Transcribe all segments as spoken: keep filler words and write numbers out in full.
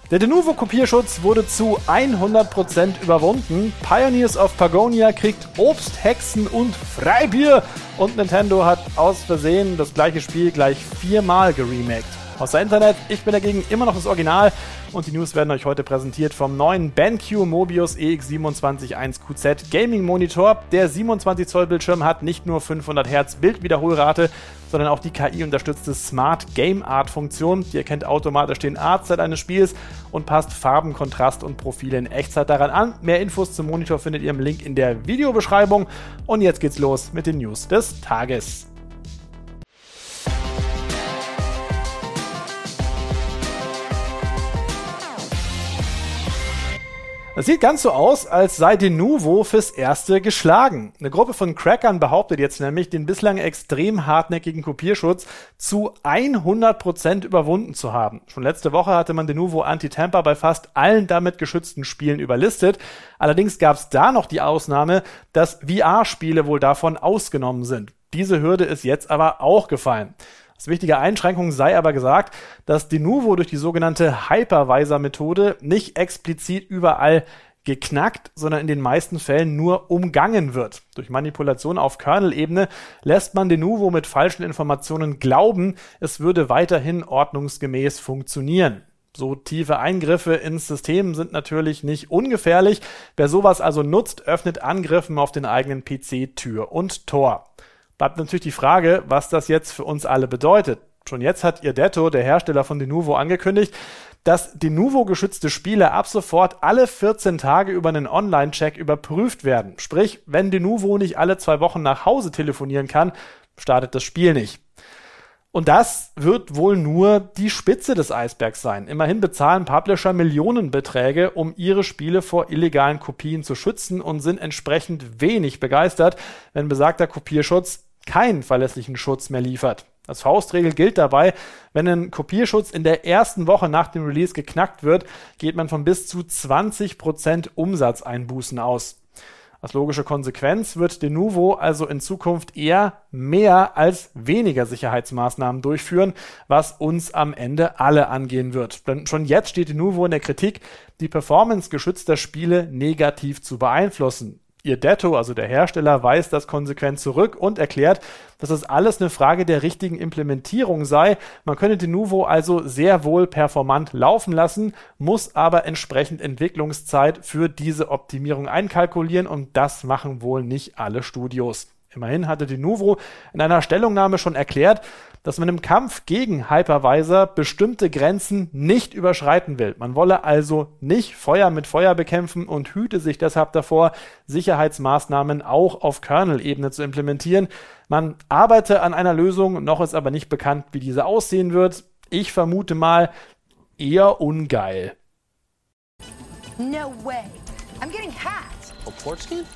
Der Denuvo-Kopierschutz wurde zu hundert Prozent überwunden. Pioneers of Pagonia kriegt Obst, Hexen und Freibier. Und Nintendo hat aus Versehen das gleiche Spiel gleich viermal geremaked. Außer Internet, ich bin dagegen immer noch das Original. Und die News werden euch heute präsentiert vom neuen BenQ Mobius E X zwei sieben eins Q Z Gaming Monitor. Der siebenundzwanzig Zoll Bildschirm hat nicht nur fünfhundert Hertz Bildwiederholrate, sondern auch die K I-unterstützte Smart Game Art Funktion. Die erkennt automatisch den Artset eines Spiels und passt Farben, Kontrast und Profile in Echtzeit daran an. Mehr Infos zum Monitor findet ihr im Link in der Videobeschreibung. Und jetzt geht's los mit den News des Tages. Es sieht ganz so aus, als sei Denuvo fürs Erste geschlagen. Eine Gruppe von Crackern behauptet jetzt nämlich, den bislang extrem hartnäckigen Kopierschutz zu hundert Prozent überwunden zu haben. Schon letzte Woche hatte man Denuvo Anti-Tamper bei fast allen damit geschützten Spielen überlistet. Allerdings gab es da noch die Ausnahme, dass V R-Spiele wohl davon ausgenommen sind. Diese Hürde ist jetzt aber auch gefallen. Als wichtige Einschränkung sei aber gesagt, dass Denuvo durch die sogenannte Hypervisor-Methode nicht explizit überall geknackt, sondern in den meisten Fällen nur umgangen wird. Durch Manipulation auf Kernel-Ebene lässt man Denuvo mit falschen Informationen glauben, es würde weiterhin ordnungsgemäß funktionieren. So tiefe Eingriffe ins System sind natürlich nicht ungefährlich. Wer sowas also nutzt, öffnet Angriffen auf den eigenen P C Tür und Tor. Bleibt natürlich die Frage, was das jetzt für uns alle bedeutet. Schon jetzt hat Irdeto, der Hersteller von Denuvo, angekündigt, dass Denuvo-geschützte Spiele ab sofort alle vierzehn Tage über einen Online-Check überprüft werden. Sprich, wenn Denuvo nicht alle zwei Wochen nach Hause telefonieren kann, startet das Spiel nicht. Und das wird wohl nur die Spitze des Eisbergs sein. Immerhin bezahlen Publisher Millionenbeträge, um ihre Spiele vor illegalen Kopien zu schützen und sind entsprechend wenig begeistert, wenn besagter Kopierschutz keinen verlässlichen Schutz mehr liefert. Als Faustregel gilt dabei, wenn ein Kopierschutz in der ersten Woche nach dem Release geknackt wird, geht man von bis zu zwanzig Prozent Umsatzeinbußen aus. Als logische Konsequenz wird Denuvo also in Zukunft eher mehr als weniger Sicherheitsmaßnahmen durchführen, was uns am Ende alle angehen wird. Denn schon jetzt steht Denuvo in der Kritik, die Performance geschützter Spiele negativ zu beeinflussen. Irdeto, also der Hersteller, weist das konsequent zurück und erklärt, dass das alles eine Frage der richtigen Implementierung sei. Man könne Denuvo also sehr wohl performant laufen lassen, muss aber entsprechend Entwicklungszeit für diese Optimierung einkalkulieren und das machen wohl nicht alle Studios. Immerhin hatte Denuvo in einer Stellungnahme schon erklärt, dass man im Kampf gegen Hypervisor bestimmte Grenzen nicht überschreiten will. Man wolle also nicht Feuer mit Feuer bekämpfen und hüte sich deshalb davor, Sicherheitsmaßnahmen auch auf Kernel-Ebene zu implementieren. Man arbeite an einer Lösung, noch ist aber nicht bekannt, wie diese aussehen wird. Ich vermute mal, eher ungeil. No way. I'm getting hacked. A porch game?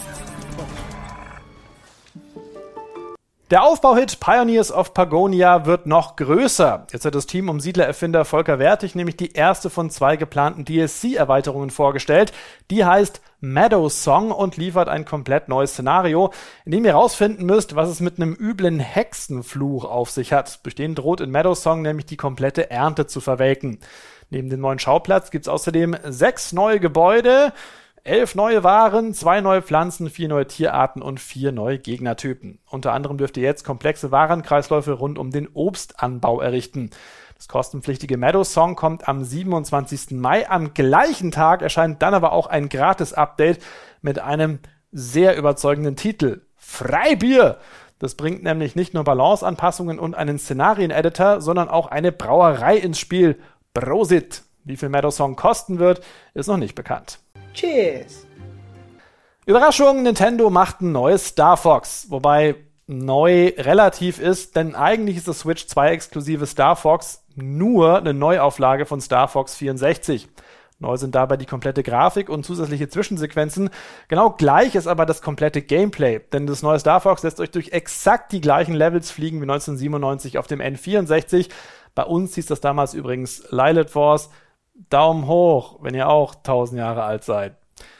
Der Aufbauhit Pioneers of Pagonia wird noch größer. Jetzt hat das Team um Siedler-Erfinder Volker Wertig nämlich die erste von zwei geplanten D L C-Erweiterungen vorgestellt. Die heißt Meadow Song und liefert ein komplett neues Szenario, in dem ihr rausfinden müsst, was es mit einem üblen Hexenfluch auf sich hat. Durch den droht in Meadow Song nämlich die komplette Ernte zu verwelken. Neben dem neuen Schauplatz gibt es außerdem sechs neue Gebäude, elf neue Waren, zwei neue Pflanzen, vier neue Tierarten und vier neue Gegnertypen. Unter anderem dürft ihr jetzt komplexe Warenkreisläufe rund um den Obstanbau errichten. Das kostenpflichtige Meadow Song kommt am siebenundzwanzigsten Mai. Am gleichen Tag erscheint dann aber auch ein Gratis-Update mit einem sehr überzeugenden Titel. Freibier! Das bringt nämlich nicht nur Balanceanpassungen und einen Szenarien-Editor, sondern auch eine Brauerei ins Spiel. Prosit! Wie viel Meadow Song kosten wird, ist noch nicht bekannt. Cheers! Überraschung, Nintendo macht ein neues Star Fox, wobei neu relativ ist, denn eigentlich ist das Switch zwei exklusive Star Fox nur eine Neuauflage von Star Fox vierundsechzig. Neu sind dabei die komplette Grafik und zusätzliche Zwischensequenzen. Genau gleich ist aber das komplette Gameplay, denn das neue Star Fox lässt euch durch exakt die gleichen Levels fliegen wie neunzehnhundertsiebenundneunzig auf dem N vierundsechzig. Bei uns hieß das damals übrigens Lilith Wars. Daumen hoch, wenn ihr auch tausend Jahre alt seid.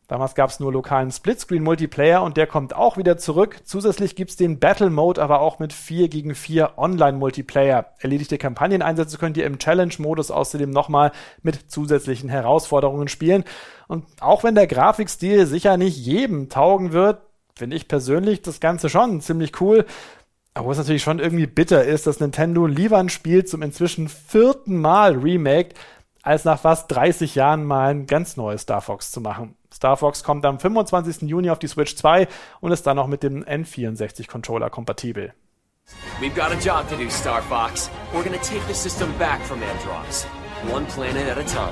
Damals gab es nur lokalen Splitscreen-Multiplayer und der kommt auch wieder zurück. Zusätzlich gibt es den Battle-Mode aber auch mit vier gegen vier Online-Multiplayer. Erledigte Kampagneneinsätze könnt ihr im Challenge-Modus außerdem nochmal mit zusätzlichen Herausforderungen spielen. Und auch wenn der Grafikstil sicher nicht jedem taugen wird, finde ich persönlich das Ganze schon ziemlich cool. Aber was natürlich schon irgendwie bitter ist, dass Nintendo lieber ein Spiel zum inzwischen vierten Mal remaked, als nach fast dreißig Jahren mal ein ganz neues Star Fox zu machen. Star Fox kommt am fünfundzwanzigsten Juni auf die Switch zwei und ist dann noch mit dem N vierundsechzig Controller kompatibel. We've got a job to do, Star Fox. We're gonna take the system back from Andross. One planet at a time.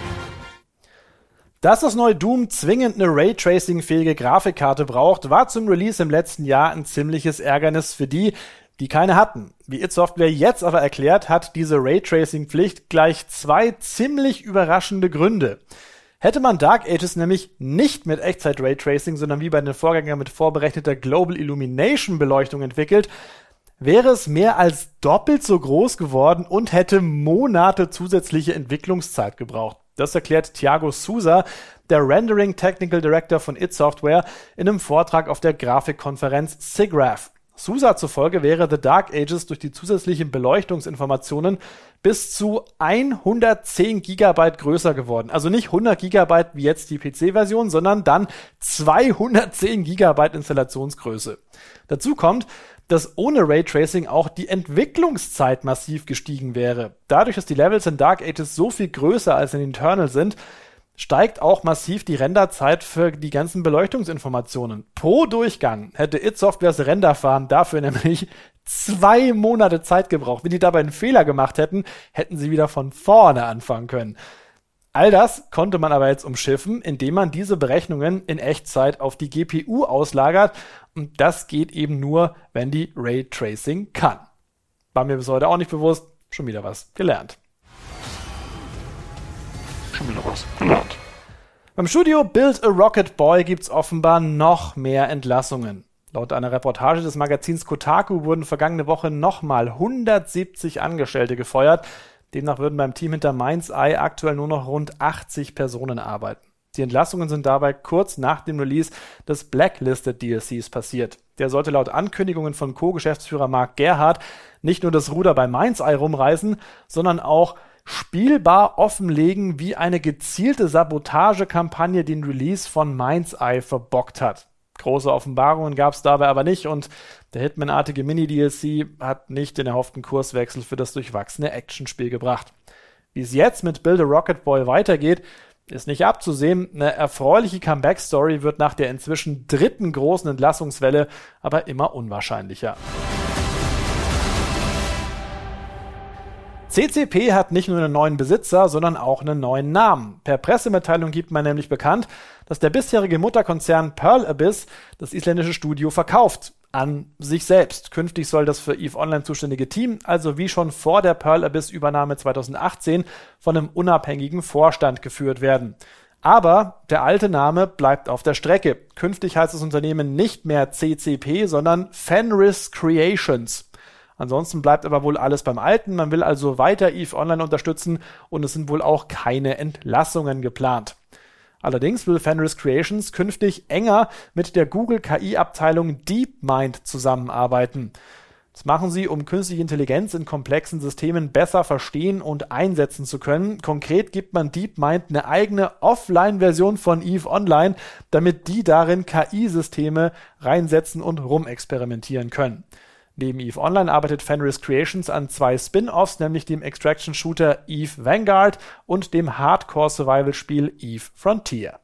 Dass das neue Doom zwingend eine Raytracing-fähige Grafikkarte braucht, war zum Release im letzten Jahr ein ziemliches Ärgernis für die, die keine hatten. Wie id Software jetzt aber erklärt, hat diese Raytracing-Pflicht gleich zwei ziemlich überraschende Gründe. Hätte man Dark Ages nämlich nicht mit Echtzeit-Raytracing, sondern wie bei den Vorgängern mit vorberechneter Global Illumination-Beleuchtung entwickelt, wäre es mehr als doppelt so groß geworden und hätte Monate zusätzliche Entwicklungszeit gebraucht. Das erklärt Thiago Sousa, der Rendering Technical Director von id Software, in einem Vortrag auf der Grafikkonferenz SIGGRAPH. Sousa zufolge wäre The Dark Ages durch die zusätzlichen Beleuchtungsinformationen bis zu hundertzehn Gigabyte größer geworden. Also nicht hundert Gigabyte wie jetzt die P C-Version, sondern dann zweihundertzehn Gigabyte Installationsgröße. Dazu kommt, dass ohne Raytracing auch die Entwicklungszeit massiv gestiegen wäre. Dadurch, dass die Levels in Dark Ages so viel größer als in Eternal sind, steigt auch massiv die Renderzeit für die ganzen Beleuchtungsinformationen. Pro Durchgang hätte id Softwares Renderfarm dafür nämlich zwei Monate Zeit gebraucht. Wenn die dabei einen Fehler gemacht hätten, hätten sie wieder von vorne anfangen können. All das konnte man aber jetzt umschiffen, indem man diese Berechnungen in Echtzeit auf die G P U auslagert. Und das geht eben nur, wenn die Raytracing kann. War mir bis heute auch nicht bewusst, schon wieder was gelernt. Schon wieder was gelernt. Beim Studio Build a Rocket Boy gibt's offenbar noch mehr Entlassungen. Laut einer Reportage des Magazins Kotaku wurden vergangene Woche nochmal hundertsiebzig Angestellte gefeuert. Demnach würden beim Team hinter Mind's Eye aktuell nur noch rund achtzig Personen arbeiten. Die Entlassungen sind dabei kurz nach dem Release des Blacklisted D L Cs passiert. Der sollte laut Ankündigungen von Co-Geschäftsführer Mark Gerhardt nicht nur das Ruder bei Mind's Eye rumreißen, sondern auch spielbar offenlegen, wie eine gezielte Sabotagekampagne den Release von Mind's Eye verbockt hat. Große Offenbarungen gab es dabei aber nicht und der Hitman-artige Mini-D L C hat nicht den erhofften Kurswechsel für das durchwachsene Actionspiel gebracht. Wie es jetzt mit Build a Rocket Boy weitergeht, ist nicht abzusehen. Eine erfreuliche Comeback-Story wird nach der inzwischen dritten großen Entlassungswelle aber immer unwahrscheinlicher. C C P hat nicht nur einen neuen Besitzer, sondern auch einen neuen Namen. Per Pressemitteilung gibt man nämlich bekannt, dass der bisherige Mutterkonzern Pearl Abyss das isländische Studio verkauft. An sich selbst. Künftig soll das für EVE Online zuständige Team, also wie schon vor der Pearl Abyss-Übernahme zweitausendachtzehn, von einem unabhängigen Vorstand geführt werden. Aber der alte Name bleibt auf der Strecke. Künftig heißt das Unternehmen nicht mehr C C P, sondern Fenris Creations. Ansonsten bleibt aber wohl alles beim Alten. Man will also weiter EVE Online unterstützen und es sind wohl auch keine Entlassungen geplant. Allerdings will Fenris Creations künftig enger mit der Google K I-Abteilung DeepMind zusammenarbeiten. Das machen sie, um künstliche Intelligenz in komplexen Systemen besser verstehen und einsetzen zu können. Konkret gibt man DeepMind eine eigene Offline-Version von EVE Online, damit die darin K I-Systeme reinsetzen und rumexperimentieren können. Neben EVE Online arbeitet Fenris Creations an zwei Spin-Offs, nämlich dem Extraction-Shooter EVE Vanguard und dem Hardcore-Survival-Spiel EVE Frontier.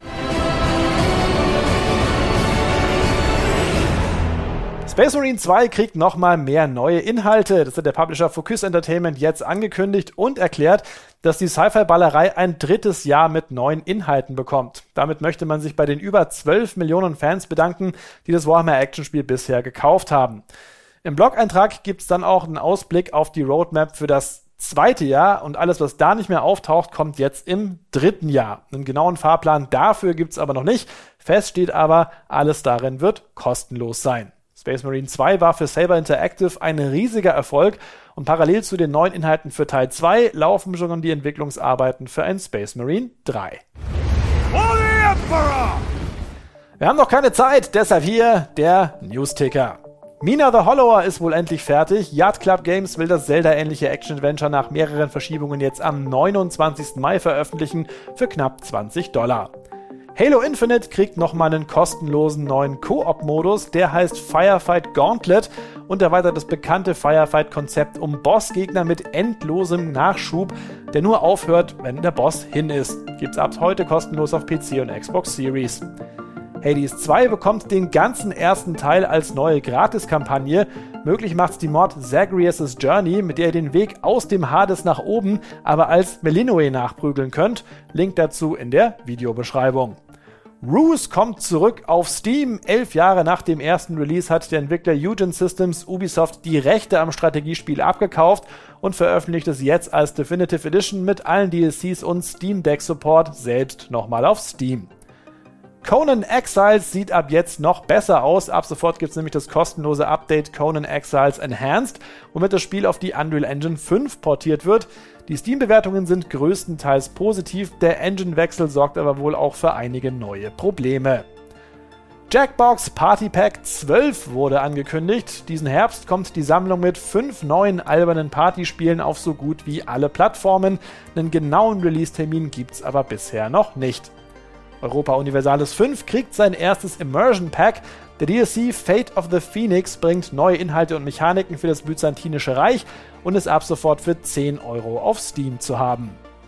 Space Marine zwei kriegt nochmal mehr neue Inhalte. Das hat der Publisher Focus Entertainment jetzt angekündigt und erklärt, dass die Sci-Fi-Ballerei ein drittes Jahr mit neuen Inhalten bekommt. Damit möchte man sich bei den über zwölf Millionen Fans bedanken, die das Warhammer-Action-Spiel bisher gekauft haben. Im Blog-Eintrag gibt es dann auch einen Ausblick auf die Roadmap für das zweite Jahr und alles, was da nicht mehr auftaucht, kommt jetzt im dritten Jahr. Einen genauen Fahrplan dafür gibt es aber noch nicht. Fest steht aber, alles darin wird kostenlos sein. Space Marine zwei war für Saber Interactive ein riesiger Erfolg und parallel zu den neuen Inhalten für Teil zwei laufen schon die Entwicklungsarbeiten für ein Space Marine drei. For the Emperor! Wir haben noch keine Zeit, deshalb hier der News-Ticker. Mina the Hollower ist wohl endlich fertig. Yacht Club Games will das Zelda-ähnliche Action-Adventure nach mehreren Verschiebungen jetzt am neunundzwanzigsten Mai veröffentlichen für knapp zwanzig Dollar. Halo Infinite kriegt nochmal einen kostenlosen neuen Koop-Modus, der heißt Firefight Gauntlet und erweitert das bekannte Firefight-Konzept um Bossgegner mit endlosem Nachschub, der nur aufhört, wenn der Boss hin ist. Gibt's ab heute kostenlos auf P C und Xbox Series. Hades zwei bekommt den ganzen ersten Teil als neue Gratis-Kampagne. Möglich macht's die Mod Zagreus' Journey, mit der ihr den Weg aus dem Hades nach oben, aber als Melinoe nachprügeln könnt. Link dazu in der Videobeschreibung. Ruse kommt zurück auf Steam. Elf Jahre nach dem ersten Release hat der Entwickler Eugen Systems Ubisoft die Rechte am Strategiespiel abgekauft und veröffentlicht es jetzt als Definitive Edition mit allen D L Cs und Steam Deck Support selbst nochmal auf Steam. Conan Exiles sieht ab jetzt noch besser aus. Ab sofort gibt es nämlich das kostenlose Update Conan Exiles Enhanced, womit das Spiel auf die Unreal Engine fünf portiert wird. Die Steam-Bewertungen sind größtenteils positiv, der Engine-Wechsel sorgt aber wohl auch für einige neue Probleme. Jackbox Party Pack zwölf wurde angekündigt. Diesen Herbst kommt die Sammlung mit fünf neuen albernen Partyspielen auf so gut wie alle Plattformen. Einen genauen Release-Termin gibt's aber bisher noch nicht. Europa Universalis fünf kriegt sein erstes Immersion Pack. Der D L C Fate of the Phoenix bringt neue Inhalte und Mechaniken für das Byzantinische Reich und ist ab sofort für zehn Euro auf Steam zu haben.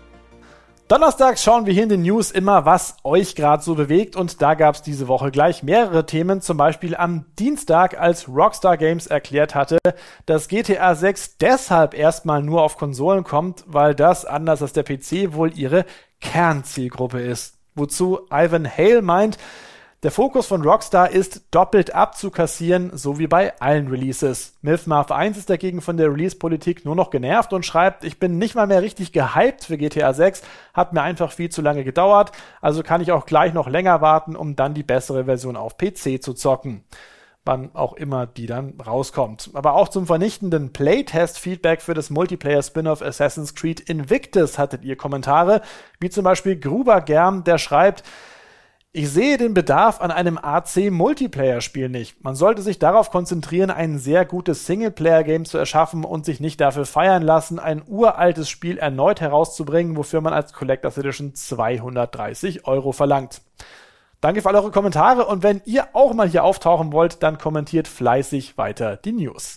Donnerstags schauen wir hier in den News immer, was euch gerade so bewegt, und da gab es diese Woche gleich mehrere Themen, zum Beispiel am Dienstag, als Rockstar Games erklärt hatte, dass G T A sechs deshalb erstmal nur auf Konsolen kommt, weil das, anders als der P C, wohl ihre Kernzielgruppe ist. Wozu Ivan Hale meint, der Fokus von Rockstar ist, doppelt abzukassieren, so wie bei allen Releases. Mythmarth eins ist dagegen von der Release-Politik nur noch genervt und schreibt, ich bin nicht mal mehr richtig gehypt für G T A sechs, hat mir einfach viel zu lange gedauert, also kann ich auch gleich noch länger warten, um dann die bessere Version auf P C zu zocken. Wann auch immer die dann rauskommt. Aber auch zum vernichtenden Playtest-Feedback für das Multiplayer-Spin-off Assassin's Creed Invictus hattet ihr Kommentare, wie zum Beispiel Gruber Germ, der schreibt, ich sehe den Bedarf an einem A C-Multiplayer-Spiel nicht. Man sollte sich darauf konzentrieren, ein sehr gutes Singleplayer-Game zu erschaffen und sich nicht dafür feiern lassen, ein uraltes Spiel erneut herauszubringen, wofür man als Collectors Edition zweihundertdreißig Euro verlangt. Danke für alle eure Kommentare, und wenn ihr auch mal hier auftauchen wollt, dann kommentiert fleißig weiter die News.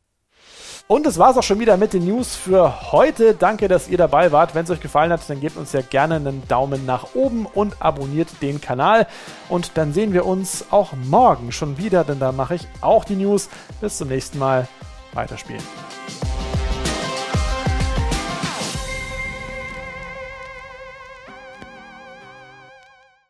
Und das war's auch schon wieder mit den News für heute. Danke, dass ihr dabei wart. Wenn es euch gefallen hat, dann gebt uns ja gerne einen Daumen nach oben und abonniert den Kanal. Und dann sehen wir uns auch morgen schon wieder, denn da mache ich auch die News. Bis zum nächsten Mal. Weiterspielen.